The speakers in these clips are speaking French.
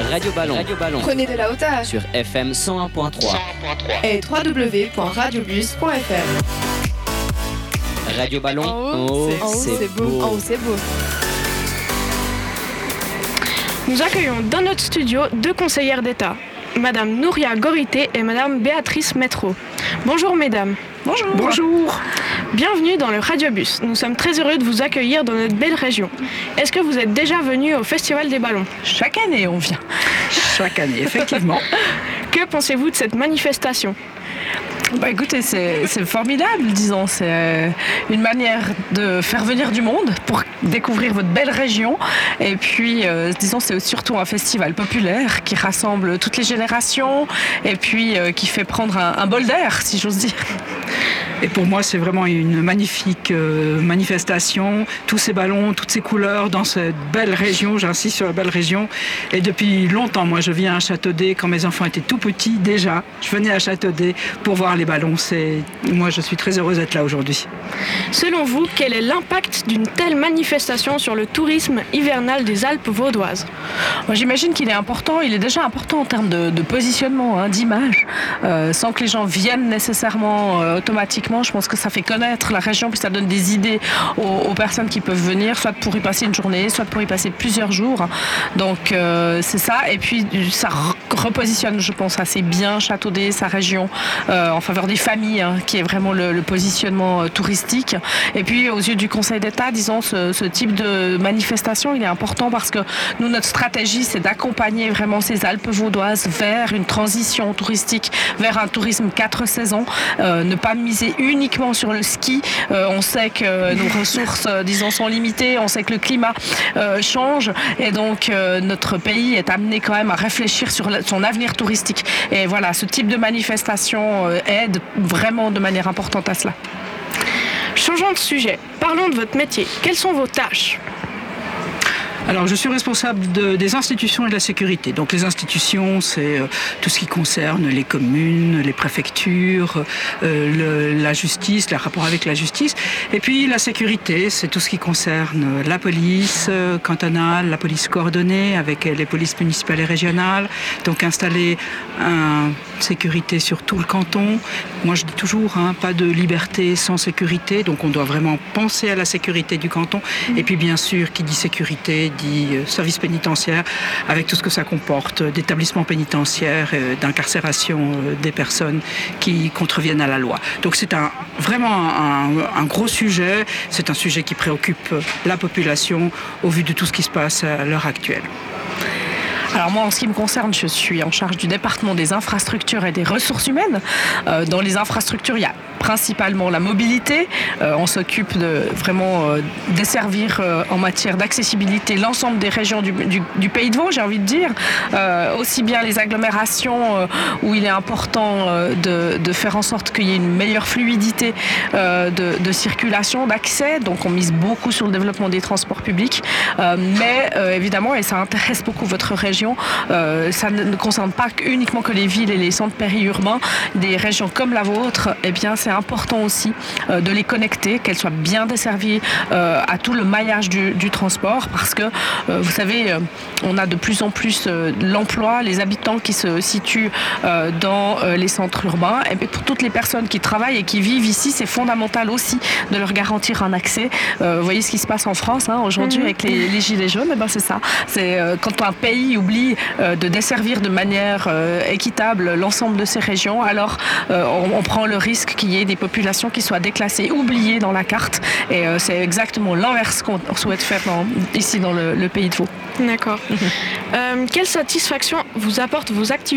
Radio Ballon. Prenez de la hauteur Sur FM 101.3. et www.radiobus.fr. Radio Ballon. En haut, c'est beau. En haut, c'est beau. Nous accueillons dans notre studio 2 conseillères d'État, Madame Nouria Gorité et Madame Béatrice Métro. Bonjour mesdames. Bonjour. Bonjour. Bienvenue dans le Radiobus. Nous sommes très heureux de vous accueillir dans notre belle région. Est-ce que vous êtes déjà venus au Festival des Ballons ? Chaque année, on vient. Chaque année, effectivement. Que pensez-vous de cette manifestation ? Écoutez, c'est formidable, disons. C'est une manière de faire venir du monde pour découvrir votre belle région. Et puis, disons, c'est surtout un festival populaire qui rassemble toutes les générations et puis qui fait prendre un bol d'air, si j'ose dire. Et pour moi, c'est vraiment une magnifique manifestation. Tous ces ballons, toutes ces couleurs dans cette belle région. J'insiste sur la belle région. Et depuis longtemps, moi, je viens à Châteaudet. Quand mes enfants étaient tout petits, déjà, je venais à Châteaudet pour voir les ballons. Moi, je suis très heureuse d'être là aujourd'hui. Selon vous, quel est l'impact d'une telle manifestation sur le tourisme hivernal des Alpes vaudoises ? Moi, j'imagine qu'il est important. Il est déjà important en termes de positionnement, d'image. Sans que les gens viennent nécessairement automatiquement, je pense que ça fait connaître la région, puis ça donne des idées aux personnes qui peuvent venir, soit pour y passer une journée, soit pour y passer plusieurs jours. Donc, c'est ça. Et puis, ça repositionne, je pense, assez bien Châteaudet, sa région, en faveur des familles, qui est vraiment le positionnement touristique. Et puis, aux yeux du Conseil d'État, disons, ce type de manifestation, il est important parce que nous, notre stratégie, c'est d'accompagner vraiment ces Alpes vaudoises vers une transition touristique, vers un tourisme 4 saisons, ne pas miser uniquement sur le ski. On sait que nos ressources, disons, sont limitées, on sait que le climat change et donc notre pays est amené quand même à réfléchir sur son avenir touristique. Et voilà, ce type de manifestation aide vraiment de manière importante à cela. Changeons de sujet. Parlons de votre métier. Quelles sont vos tâches ? Alors, je suis responsable des institutions et de la sécurité. Donc, les institutions, c'est tout ce qui concerne les communes, les préfectures, la justice, les rapports avec la justice. Et puis, la sécurité, c'est tout ce qui concerne la police cantonale, la police coordonnée avec les polices municipales et régionales. Donc, installer une sécurité sur tout le canton. Moi, je dis toujours, pas de liberté sans sécurité. Donc, on doit vraiment penser à la sécurité du canton. Et puis, bien sûr, qui dit sécurité, dit service pénitentiaire, avec tout ce que ça comporte, d'établissements pénitentiaires, d'incarcération des personnes qui contreviennent à la loi. Donc c'est vraiment un gros sujet, c'est un sujet qui préoccupe la population au vu de tout ce qui se passe à l'heure actuelle. Alors moi, en ce qui me concerne, je suis en charge du département des infrastructures et des ressources humaines. Dans les infrastructures, il y a principalement la mobilité. On s'occupe de vraiment desservir en matière d'accessibilité l'ensemble des régions du Pays de Vaud, j'ai envie de dire. Aussi bien les agglomérations où il est important de faire en sorte qu'il y ait une meilleure fluidité de circulation, d'accès. Donc on mise beaucoup sur le développement des transports publics. Mais évidemment, et ça intéresse beaucoup votre région, ça ne concerne pas uniquement que les villes et les centres périurbains. Des régions comme la vôtre, eh bien, c'est important aussi de les connecter, qu'elles soient bien desservies à tout le maillage du transport, parce que, vous savez, on a de plus en plus l'emploi, les habitants qui se situent dans les centres urbains. Et pour toutes les personnes qui travaillent et qui vivent ici, c'est fondamental aussi de leur garantir un accès. Vous voyez ce qui se passe en France aujourd'hui avec les gilets jaunes, c'est ça. C'est quand un pays oublie de desservir de manière équitable l'ensemble de ces régions, alors on prend le risque qu'il y ait des populations qui soient déclassées, oubliées dans la carte. Et c'est exactement l'inverse qu'on souhaite faire ici dans le Pays de Vaud. D'accord. Quelle satisfaction vous apportent vos activités ?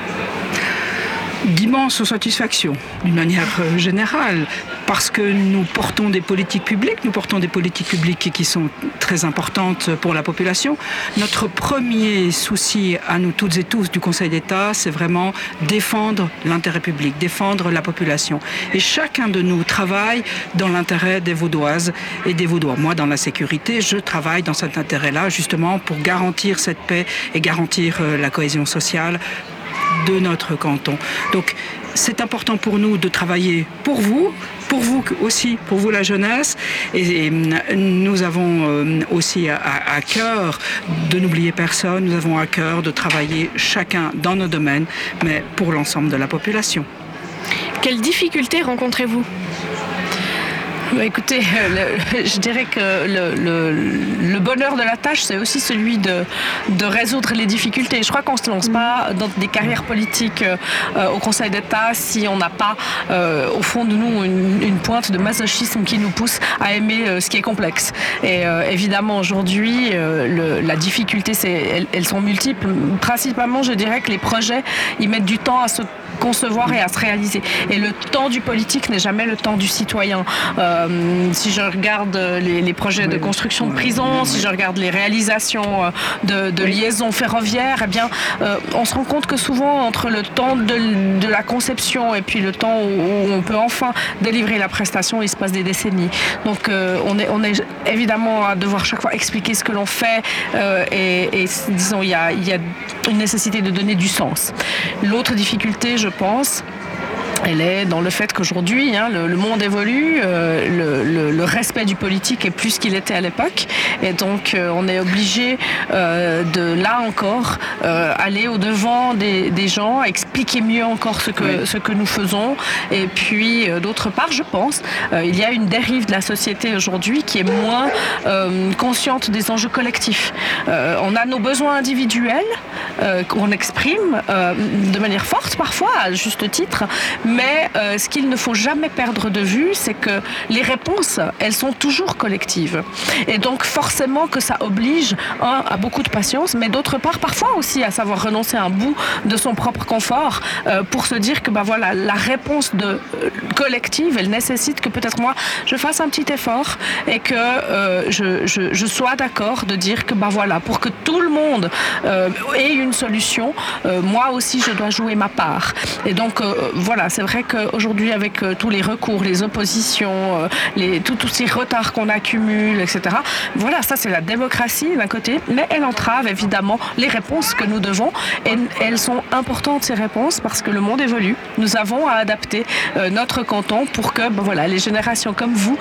D'immenses satisfactions, d'une manière générale, parce que nous portons des politiques publiques qui sont très importantes pour la population. Notre premier souci à nous toutes et tous du Conseil d'État, c'est vraiment défendre l'intérêt public, défendre la population. Et chacun de nous travaille dans l'intérêt des Vaudoises et des Vaudois. Moi, dans la sécurité, je travaille dans cet intérêt-là, justement pour garantir cette paix et garantir la cohésion sociale de notre canton. Donc, c'est important pour nous de travailler pour vous aussi, pour vous la jeunesse. Et nous avons aussi à cœur de n'oublier personne. Nous avons à cœur de travailler chacun dans nos domaines, mais pour l'ensemble de la population. Quelles difficultés rencontrez-vous ? Écoutez, je dirais que le bonheur de la tâche, c'est aussi celui de résoudre les difficultés. Je crois qu'on ne se lance pas dans des carrières politiques au Conseil d'État si on n'a pas au fond de nous une pointe de masochisme qui nous pousse à aimer ce qui est complexe. Et évidemment, aujourd'hui, la difficulté, elles sont multiples. Principalement, je dirais que les projets, ils mettent du temps à se concevoir et à se réaliser. Et le temps du politique n'est jamais le temps du citoyen. Si je regarde les projets de construction de prisons, si je regarde les réalisations de liaisons ferroviaires, eh bien, on se rend compte que souvent, entre le temps de la conception et puis le temps où on peut enfin délivrer la prestation, il se passe des décennies. Donc, on est évidemment à devoir chaque fois expliquer ce que l'on fait et disons, il y a une nécessité de donner du sens. L'autre difficulté, je pense, elle est dans le fait qu'aujourd'hui, le monde évolue, le respect du politique est plus qu'il était à l'époque, et donc on est obligé de, là encore, aller au-devant des gens, expliquer mieux encore ce que nous faisons, et puis d'autre part, je pense, il y a une dérive de la société aujourd'hui qui est moins consciente des enjeux collectifs. On a nos besoins individuels qu'on exprime de manière forte parfois, à juste titre, mais ce qu'il ne faut jamais perdre de vue, c'est que les réponses, elles sont toujours collectives. Et donc forcément que ça oblige, à beaucoup de patience, mais d'autre part, parfois aussi à savoir renoncer à un bout de son propre confort pour se dire que la réponse collective, elle nécessite que peut-être moi, je fasse un petit effort et que je sois d'accord de dire que pour que tout le monde ait une solution, moi aussi je dois jouer ma part. Et donc c'est vrai qu'aujourd'hui avec tous les recours, les oppositions, tous ces retards qu'on accumule, etc. Ça c'est la démocratie d'un côté, mais elle entrave évidemment les réponses que nous devons, et elles sont importantes ces réponses parce que le monde évolue. Nous avons à adapter notre canton pour que les générations comme vous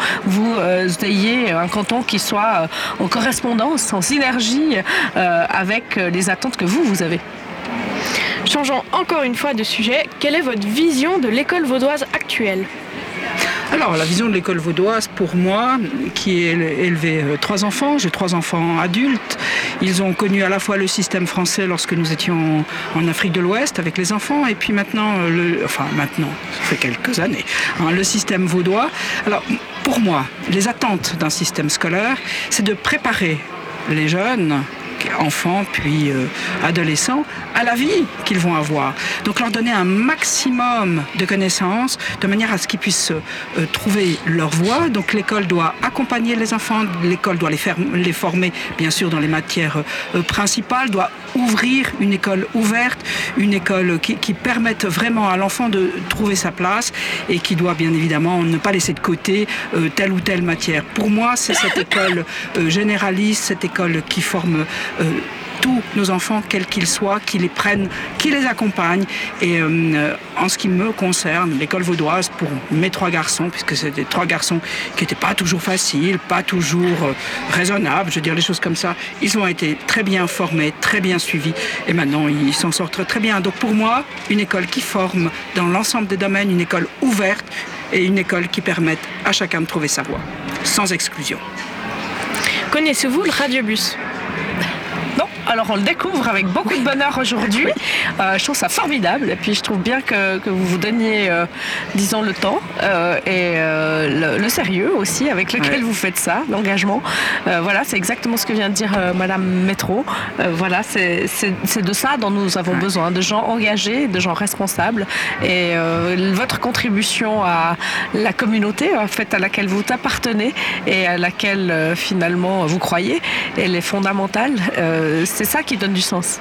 ayez un canton qui soit en correspondance, en synergie avec les attentes que vous avez. Changeons encore une fois de sujet, quelle est votre vision de l'école vaudoise actuelle ? Alors, la vision de l'école vaudoise, pour moi, qui est élevé 3 enfants, j'ai 3 enfants adultes, ils ont connu à la fois le système français lorsque nous étions en Afrique de l'Ouest avec les enfants, et puis maintenant, ça fait quelques années, le système vaudois. Alors, pour moi, les attentes d'un système scolaire, c'est de préparer les jeunes, enfants puis adolescents, à la vie qu'ils vont avoir. Donc leur donner un maximum de connaissances de manière à ce qu'ils puissent trouver leur voie. Donc l'école doit accompagner les enfants, l'école doit les former bien sûr dans les matières principales, doit ouvrir une école ouverte, une école qui permette vraiment à l'enfant de trouver sa place et qui doit bien évidemment ne pas laisser de côté telle ou telle matière. Pour moi, c'est cette école généraliste, cette école qui forme tous nos enfants, quels qu'ils soient, qui les prennent, qui les accompagnent. Et en ce qui me concerne, l'école vaudoise, pour mes 3 garçons, puisque c'était 3 garçons qui n'étaient pas toujours faciles, pas toujours raisonnables, je veux dire les choses comme ça, ils ont été très bien formés, très bien suivis, et maintenant ils s'en sortent très bien. Donc pour moi, une école qui forme dans l'ensemble des domaines, une école ouverte et une école qui permette à chacun de trouver sa voie, sans exclusion. Connaissez-vous le radiobus ? Non, alors on le découvre avec beaucoup de bonheur aujourd'hui. Je trouve ça formidable, et puis je trouve bien que vous vous donniez, disons, le temps et le sérieux aussi avec lequel vous faites ça, l'engagement. C'est exactement ce que vient de dire Madame Métro. C'est de ça dont nous avons besoin, de gens engagés, de gens responsables. Et votre contribution à la communauté, en fait, à laquelle vous appartenez et à laquelle finalement vous croyez, elle est fondamentale. C'est ça qui donne du sens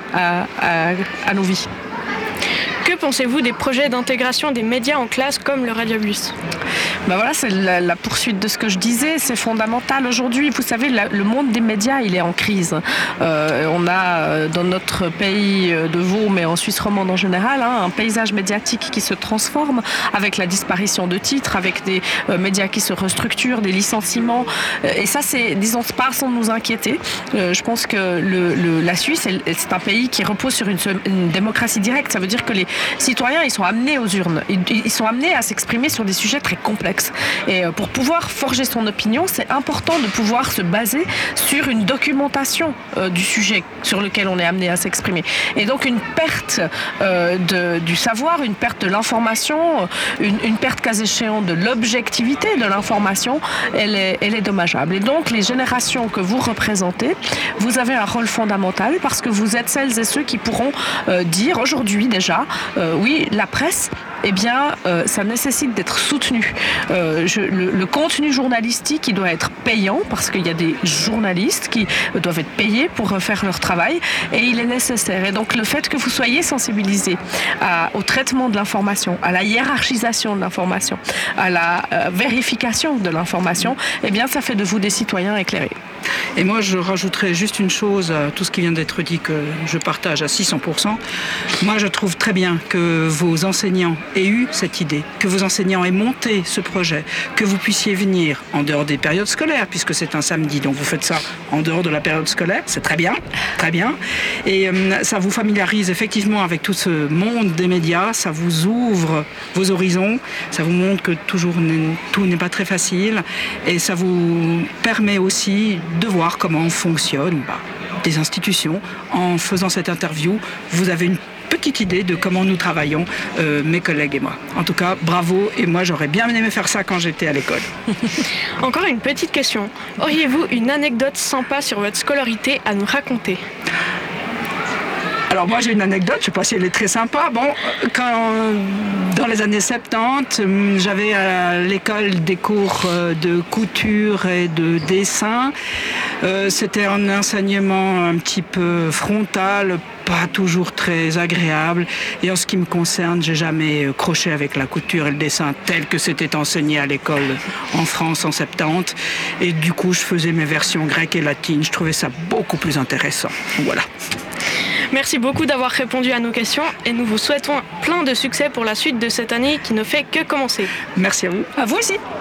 à nos vies. Que pensez-vous des projets d'intégration des médias en classe comme le radiobus ? Ben voilà, c'est la poursuite de ce que je disais, c'est fondamental aujourd'hui. Vous savez, le monde des médias, il est en crise. On a dans notre pays de Vaud, mais en Suisse romande en général, un paysage médiatique qui se transforme avec la disparition de titres, avec des médias qui se restructurent, des licenciements. Et ça, c'est, disons, pas sans nous inquiéter. Je pense que la Suisse, c'est un pays qui repose sur une démocratie directe. Ça veut dire que les citoyens, ils sont amenés aux urnes. Ils sont amenés à s'exprimer sur des sujets très complexes. Et pour pouvoir forger son opinion, c'est important de pouvoir se baser sur une documentation du sujet sur lequel on est amené à s'exprimer. Et donc une perte du savoir, une perte de l'information, une perte cas échéant de l'objectivité de l'information, elle est dommageable. Et donc les générations que vous représentez, vous avez un rôle fondamental parce que vous êtes celles et ceux qui pourront dire aujourd'hui déjà, oui, la presse, eh bien, ça nécessite d'être soutenu. Le contenu journalistique, il doit être payant parce qu'il y a des journalistes qui doivent être payés pour faire leur travail et il est nécessaire. Et donc, le fait que vous soyez sensibilisés au traitement de l'information, à la hiérarchisation de l'information, à la vérification de l'information, eh bien, ça fait de vous des citoyens éclairés. Et moi, je rajouterais juste une chose à tout ce qui vient d'être dit que je partage à 600%. Moi, je trouve très bien que vos enseignants aient eu cette idée, que vos enseignants aient monté ce projet, que vous puissiez venir en dehors des périodes scolaires, puisque c'est un samedi, donc vous faites ça en dehors de la période scolaire, c'est très bien, très bien. Et ça vous familiarise effectivement avec tout ce monde des médias, ça vous ouvre vos horizons, ça vous montre que tout n'est pas très facile, et ça vous permet aussi de voir comment fonctionnent des institutions. En faisant cette interview, vous avez une petite idée de comment nous travaillons, mes collègues et moi. En tout cas, bravo, et moi j'aurais bien aimé faire ça quand j'étais à l'école. Encore une petite question. Auriez-vous une anecdote sympa sur votre scolarité à nous raconter ? Alors moi j'ai une anecdote, je ne sais pas si elle est très sympa. Bon, dans les années 70, j'avais à l'école des cours de couture et de dessin. C'était un enseignement un petit peu frontal, pas toujours très agréable. Et en ce qui me concerne, j'ai jamais croché avec la couture et le dessin tel que c'était enseigné à l'école en France en 70. Et du coup, je faisais mes versions grecques et latines. Je trouvais ça beaucoup plus intéressant. Voilà. Merci beaucoup d'avoir répondu à nos questions et nous vous souhaitons plein de succès pour la suite de cette année qui ne fait que commencer. Merci à vous. À vous aussi.